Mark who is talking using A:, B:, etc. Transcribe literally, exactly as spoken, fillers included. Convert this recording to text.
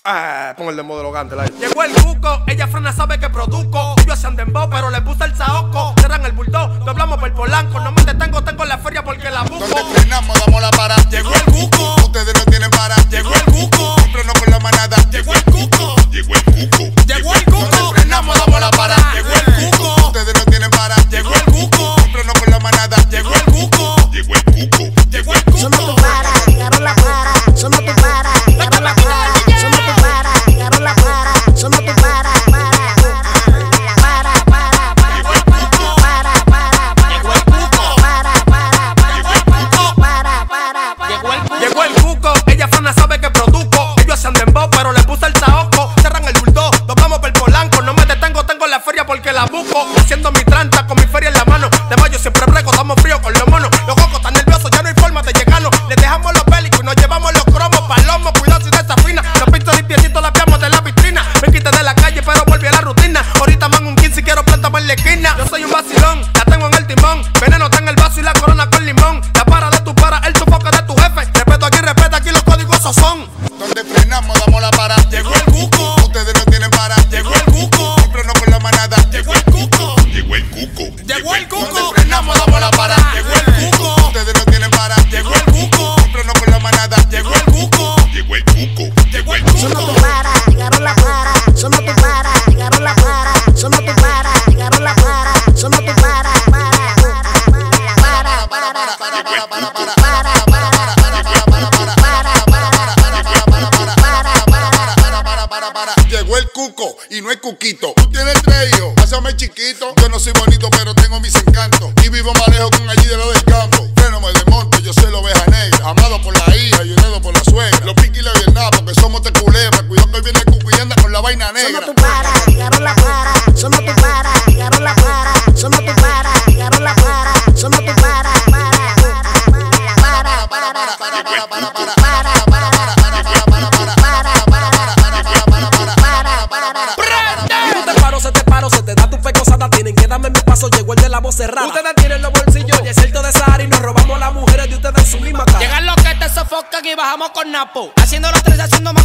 A: Ah, pon el de modo logante, like.
B: Llegó el cuco, ella frena, sabe que produzco. Yo hacían dembow, pero le puse el saoco. Cerran el bulldog, doblamos por el polanco. No me detengo, tengo la feria porque la busco.
C: Donde frenamos, damos la para.
B: Llegó el cuco,
C: ustedes no tienen para.
B: Llegó el cuco,
C: cómprenos con la manada.
B: Llegó el cuco,
C: llegó el cuco.
B: Llegó el cuco,
C: donde frenamos, damos la para.
B: Llegó el cuco,
C: ustedes no tienen para.
B: Llegó el cuco,
C: cómprenos con la manada.
B: Llegó el cuco,
C: llegó el cuco.
B: Llegó el cuco.
D: Somos tu para, llegaron la para. Somos tu para, llegaron la para. Somos tu para, llegaron la para. Somos tu para, para, para, para, para, para.
B: Llegó el cuco,
D: para, para, para.
B: llegó el cuco,
D: para, para, para.
B: llegó el cuco,
D: para, para, para.
B: llegó el cuco. Llegó el cuco, ella frena, sabe que produzco. Ellos hacían dembow, pero le puse el saoco. Cerran el bulldog, nos vamos por el polanco. No me detengo, tengo la feria porque la busco. Haciendo mi tranta con mi feria en la mano. De mayo siempre brego, estamos fríos con los monos. Los cocos están nerviosos, ya no hay forma de llegarnos. Les dejamos los bélicos y nos llevamos los cromos. Palomos, cuidado si desafina. Los pintos limpiecitos la piamos de la vitrina. Me quité de la calle, pero volví a la rutina. Ahorita man un quince y quiero plantarme en la esquina. Yo soy un vacilón, la tengo en el timón. Veneno está en el vaso y la corona con limón. La para de tu para, el tufoque de tu jefe. Respeto aquí, respeta aquí, los códigos esos son.
C: Donde frenamos, damos la para.
B: Llegó el cuco,
C: ustedes no tienen para.
B: llegó el cuco,
C: cómprenos con la manada.
B: llegó el cuco,
C: Llegó el cuco.
B: llegó el cuco.
C: Donde frenamos, damos la para.
B: Llegó el cuco,
C: ustedes no tienen para.
B: llegó el cuco,
C: cómprenos con la manada.
B: llegó el cuco,
C: Llegó el cuco.
B: llegó el
D: Somos
B: cuco.
D: tu para, llegaron la para. Somos tu para, llegaron la para. Somos tu para, llegaron la para. Somos tu para, para, para, para, para, para, para, para, para.
C: Llegó el cuco y no es cuquito. Tú tienes tres hijos, pásame chiquito. Yo no soy bonito, pero tengo mis encantos. Y vivo más lejos con allí de lo del campo. Freno me desmonto, yo soy la oveja negra. Amado por la hija y unido por la suegra. Los piqui y la nada, porque somos de culebra. Cuidado que hoy viene el cuco y anda con la vaina negra.
D: Somos tu para, llegaron la para. Somos tu para, llegaron la para. Somos tu para, llegaron la para. Somos tu para, para, para, para, para, para, para, para, para.
E: Tú te paro, se te paro, se te da tu pecosada. Tienen que darme mi paso, llegó el de la voz cerrada. Ustedes tienen los bolsillos y el cierto de Sahara y nos robamos las mujeres de ustedes en su misma cara.
F: Llegan los que te sofocan y bajamos con Napo. Haciendo los tres, haciendo más.